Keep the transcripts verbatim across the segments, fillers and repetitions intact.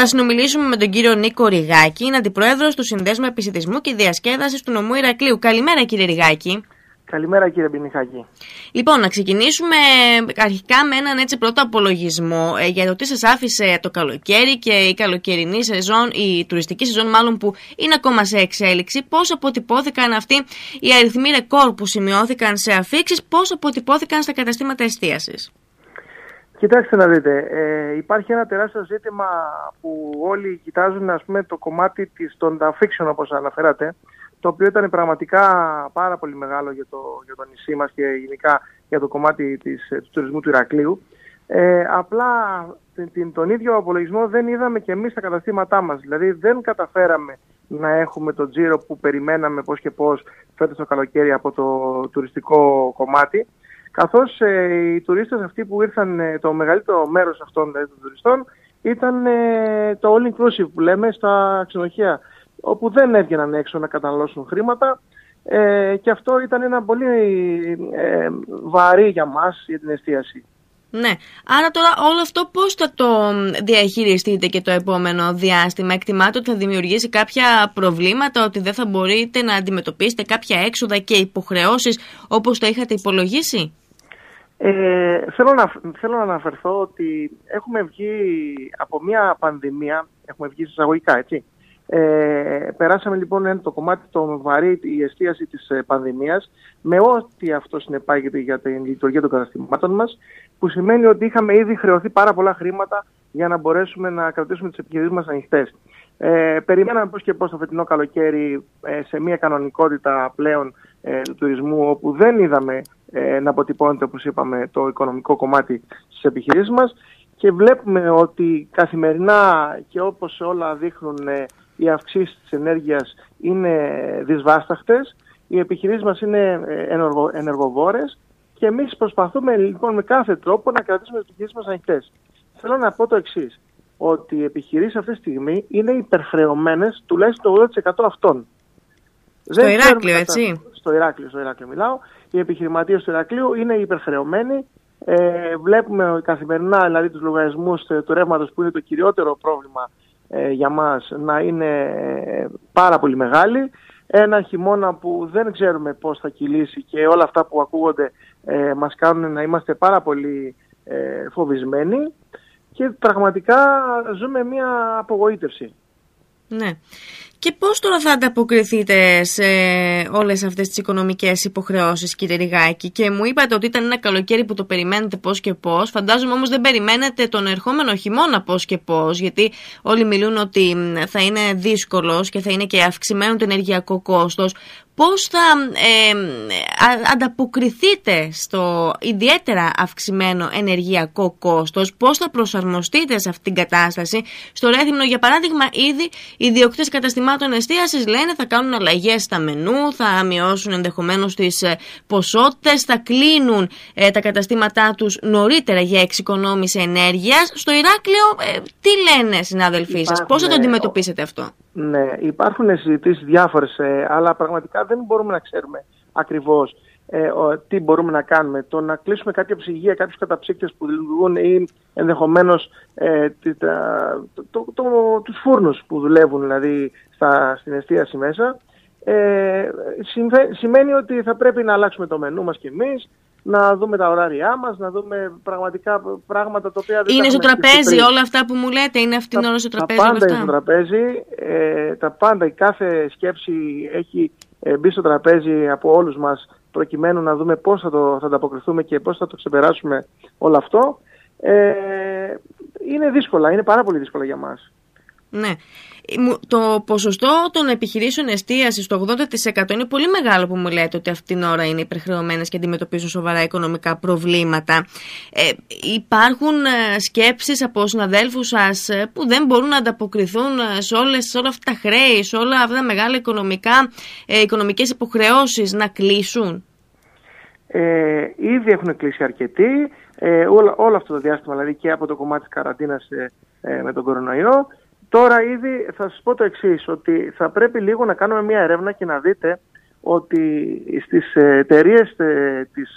Θα συνομιλήσουμε με τον κύριο Νίκο Ρηγάκη, είναι αντιπρόεδρος του Συνδέσμου Επισιτισμού και Διασκέδασης του Νομού Ηρακλείου. Καλημέρα, κύριε Ρηγάκη. Καλημέρα, κύριε Μπινιχάκη. Λοιπόν, να ξεκινήσουμε αρχικά με έναν έτσι πρώτο απολογισμό ε, για το τι σας άφησε το καλοκαίρι και η καλοκαιρινή σεζόν, η τουριστική σεζόν μάλλον, που είναι ακόμα σε εξέλιξη. Πώς αποτυπώθηκαν αυτοί οι αριθμοί ρεκόρ που σημειώθηκαν σε αφίξεις, πώς αποτυπώθηκαν στα καταστήματα εστίασης? Κοιτάξτε να δείτε, ε, υπάρχει ένα τεράστιο ζήτημα που όλοι κοιτάζουν, ας πούμε, το κομμάτι της, των αφίξεων, όπως αναφέρατε, το οποίο ήταν πραγματικά πάρα πολύ μεγάλο για το, για το νησί μας και γενικά για το κομμάτι της, του τουρισμού του Ηρακλείου. Ε, απλά την, τον ίδιο απολογισμό δεν είδαμε και εμείς στα καταστήματά μας. Δηλαδή δεν καταφέραμε να έχουμε το τζίρο που περιμέναμε πώς και πώς φέτος το καλοκαίρι από το τουριστικό κομμάτι. Καθώς ε, οι τουρίστες αυτοί που ήρθαν, ε, το μεγαλύτερο μέρος αυτών δηλαδή, των τουριστών ήταν ε, το all inclusive που λέμε στα ξενοδοχεία, όπου δεν έβγαιναν έξω να καταναλώσουν χρήματα ε, και αυτό ήταν ένα πολύ ε, βαρύ για μας, για την εστίαση. Ναι, άρα τώρα όλο αυτό πώς θα το διαχειριστείτε και το επόμενο διάστημα? Εκτιμάτε ότι θα δημιουργήσει κάποια προβλήματα, ότι δεν θα μπορείτε να αντιμετωπίσετε κάποια έξοδα και υποχρεώσεις όπως το είχατε υπολογίσει? Ε, θέλω, να, θέλω να αναφερθώ ότι έχουμε βγει από μια πανδημία, έχουμε βγει εισαγωγικά, έτσι. Ε, περάσαμε λοιπόν το κομμάτι το βαρύ, η εστίαση της ε, πανδημίας, με ό,τι αυτό συνεπάγεται για την λειτουργία των καταστημάτων μας, που σημαίνει ότι είχαμε ήδη χρεωθεί πάρα πολλά χρήματα για να μπορέσουμε να κρατήσουμε τις επιχειρήσεις μας ανοιχτές. Ε, περιμέναμε πώς και πώς το φετινό καλοκαίρι ε, σε μια κανονικότητα πλέον ε, του τουρισμού, όπου δεν είδαμε ε, να αποτυπώνεται, όπως είπαμε, το οικονομικό κομμάτι στις επιχειρήσεις μας, και βλέπουμε ότι καθημερινά και όπως όλα δείχνουν ε, οι αυξήσεις της ενέργειας είναι δυσβάσταχτες, οι επιχειρήσεις μας είναι ενεργο, ενεργοβόρες και εμείς προσπαθούμε λοιπόν με κάθε τρόπο να κρατήσουμε τις επιχειρήσεις μας ανοιχτές. Θέλω να πω το εξής, ότι οι επιχειρήσεις αυτή τη στιγμή είναι υπερχρεωμένες τουλάχιστον το ογδόντα τοις εκατό αυτών. Στο Ηράκλειο, έτσι? Στο Ηράκλειο, στο Ηράκλειο μιλάω. Οι επιχειρηματίες του Ηρακλείου είναι υπερχρεωμένοι. Ε, βλέπουμε καθημερινά δηλαδή τους λογαριασμούς του ρεύματος, που είναι το κυριότερο πρόβλημα ε, για μας, να είναι ε, πάρα πολύ μεγάλη. Ένα χειμώνα που δεν ξέρουμε πώς θα κυλήσει και όλα αυτά που ακούγονται ε, μας κάνουν να είμαστε πάρα πολύ ε, φοβισμένοι και πραγματικά ζούμε μια απογοήτευση. Ναι. Και πώς τώρα θα ανταποκριθείτε σε όλες αυτές τις οικονομικές υποχρεώσεις, κύριε Ρηγάκη? Και μου είπατε ότι ήταν ένα καλοκαίρι που το περιμένετε πώς και πώς. Φαντάζομαι όμως δεν περιμένετε τον ερχόμενο χειμώνα πώς και πώς, γιατί όλοι μιλούν ότι θα είναι δύσκολος και θα είναι και αυξημένο το ενεργειακό κόστος. Πώς θα ε, ανταποκριθείτε στο ιδιαίτερα αυξημένο ενεργειακό κόστος, πώς θα προσαρμοστείτε σε αυτήν την κατάσταση? Στο Ρέθυμνο, για παράδειγμα, ήδη οι ιδιοκτήτες καταστημάτων εστίασης λένε θα κάνουν αλλαγές στα μενού, θα μειώσουν ενδεχομένως τις ποσότητες, θα κλείνουν ε, τα καταστήματά τους νωρίτερα για εξοικονόμηση ενέργειας. Στο Ηράκλειο, ε, τι λένε συνάδελφοί σας, πώς θα το αντιμετωπίσετε αυτό? Ναι, υπάρχουν συζητήσεις διάφορες, ε, αλλά πραγματικά δεν μπορούμε να ξέρουμε ακριβώς ε, ο, τι μπορούμε να κάνουμε. Το να κλείσουμε κάποια ψυγεία, κάποιους καταψύκτες που λειτουργούν ή ενδεχομένως ε, το, το, το, το, τους φούρνους που δουλεύουν δηλαδή στα, στην εστίαση μέσα, ε, σημαίνει ότι θα πρέπει να αλλάξουμε το μενού μας κι εμείς, να δούμε τα ωράριά μας, να δούμε πραγματικά πράγματα τα οποία δεν είναι στο τραπέζι πριν. Όλα αυτά που μου λέτε, είναι αυτή την ώρα στο τραπέζι? Τα πάντα όλα αυτά είναι στο τραπέζι, ε, τα πάντα, η κάθε σκέψη έχει ε, μπει στο τραπέζι από όλους μας, προκειμένου να δούμε πώς θα, το, θα ανταποκριθούμε και πώς θα το ξεπεράσουμε όλο αυτό. Ε, είναι δύσκολα, είναι πάρα πολύ δύσκολα για μας. Ναι. Το ποσοστό των επιχειρήσεων εστίασης, το ογδόντα τοις εκατό, είναι πολύ μεγάλο που μου λέτε ότι αυτήν την ώρα είναι υπερχρεωμένες και αντιμετωπίζουν σοβαρά οικονομικά προβλήματα. Ε, υπάρχουν σκέψεις από συναδέλφους σας που δεν μπορούν να ανταποκριθούν σε, όλες, σε όλα αυτά τα χρέη, σε όλα αυτά τα μεγάλα οικονομικά, ε, οικονομικές υποχρεώσεις να κλείσουν? Ε, ήδη έχουν κλείσει αρκετοί, ε, όλο, όλο αυτό το διάστημα, δηλαδή και από το κομμάτι της καραντίνας ε, ε, με τον κορονοϊό. Τώρα ήδη θα σας πω το εξής, ότι θα πρέπει λίγο να κάνουμε μια έρευνα και να δείτε ότι στις εταιρείες της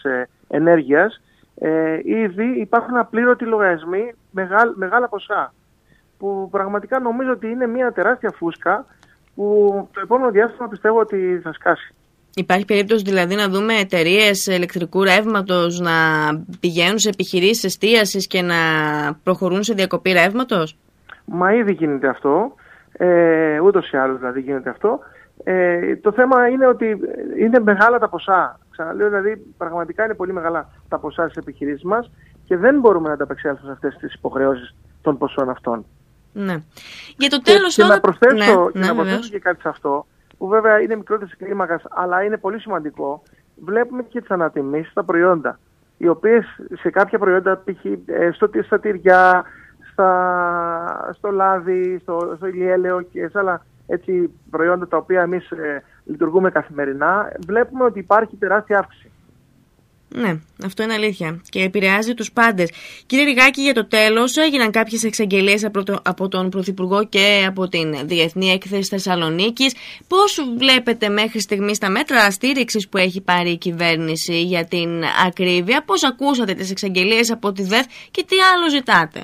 ενέργειας ε, ήδη υπάρχουν απλήρωτοι λογαριασμοί, μεγάλ, μεγάλα ποσά, που πραγματικά νομίζω ότι είναι μια τεράστια φούσκα που το επόμενο διάστημα πιστεύω ότι θα σκάσει. Υπάρχει περίπτωση δηλαδή να δούμε εταιρείες ηλεκτρικού ρεύματος να πηγαίνουν σε επιχειρήσεις εστίασης και να προχωρούν σε διακοπή ρεύματος? Μα ήδη γίνεται αυτό, ε, ούτως ή άλλως δηλαδή γίνεται αυτό. Ε, το θέμα είναι ότι είναι μεγάλα τα ποσά. Ξαναλέω, δηλαδή πραγματικά είναι πολύ μεγάλα τα ποσά στις επιχειρήσεις μας και δεν μπορούμε να ανταπεξέλθουμε σε αυτές τις υποχρεώσεις των ποσών αυτών. Ναι. Για το τέλος και, τώρα... και να προσθέσω, ναι, και, ναι, να προσθέσω και κάτι σε αυτό, που βέβαια είναι μικρότερης κλίμακας, αλλά είναι πολύ σημαντικό. Βλέπουμε και τις ανατιμήσεις στα προϊόντα, οι οποίες σε κάποια προϊόντα, π.χ. στο, στα τυριά, στα, στο λάδι, στο, στο ηλιέλαιο και σε άλλα έτσι, προϊόντα τα οποία εμείς ε, λειτουργούμε καθημερινά, βλέπουμε ότι υπάρχει τεράστια αύξηση. Ναι, αυτό είναι αλήθεια και επηρεάζει τους πάντες. Κύριε Ριγάκη, για το τέλος, έγιναν κάποιες εξαγγελίες από, το, από τον Πρωθυπουργό και από την Διεθνή Έκθεση Θεσσαλονίκης. Πώς βλέπετε μέχρι στιγμής τα μέτρα στήριξης που έχει πάρει η κυβέρνηση για την ακρίβεια? Πώς ακούσατε τις εξαγγελίες από τη ΔΕΘ και τι άλλο ζητάτε?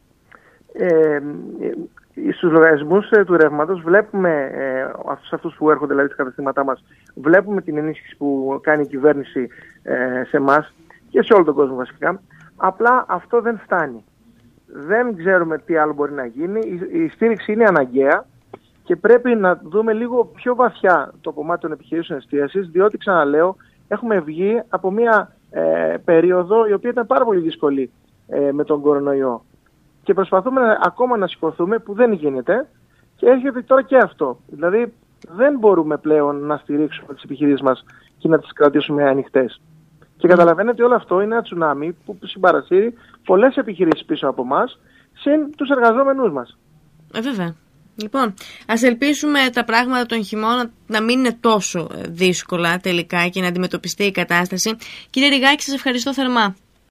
Ε, στους λογαριασμούς ε, του ρεύματος βλέπουμε, ε, αυτούς, αυτούς που έρχονται δηλαδή στα καταστήματά μας, βλέπουμε την ενίσχυση που κάνει η κυβέρνηση ε, σε εμάς και σε όλο τον κόσμο βασικά. Απλά αυτό δεν φτάνει. Δεν ξέρουμε τι άλλο μπορεί να γίνει. Η, η στήριξη είναι αναγκαία και πρέπει να δούμε λίγο πιο βαθιά το κομμάτι των επιχειρήσεων εστίασης, διότι ξαναλέω, έχουμε βγει από μια ε, περίοδο η οποία ήταν πάρα πολύ δύσκολη ε, με τον κορονοϊό. Και προσπαθούμε να, ακόμα να σηκωθούμε, που δεν γίνεται, και έρχεται τώρα και αυτό. Δηλαδή δεν μπορούμε πλέον να στηρίξουμε τις επιχειρήσεις μας και να τις κρατήσουμε ανοιχτές. Και καταλαβαίνετε ότι όλο αυτό είναι ένα τσουνάμι που συμπαρασύρει πολλές επιχειρήσεις πίσω από εμάς, συν τους εργαζόμενούς μας. Ε, βέβαια. Λοιπόν, ας ελπίσουμε τα πράγματα τον χειμώνα να μην είναι τόσο δύσκολα τελικά και να αντιμετωπιστεί η κατάσταση. Κύριε Ριγάκη, σας ευχαριστώ θερμά.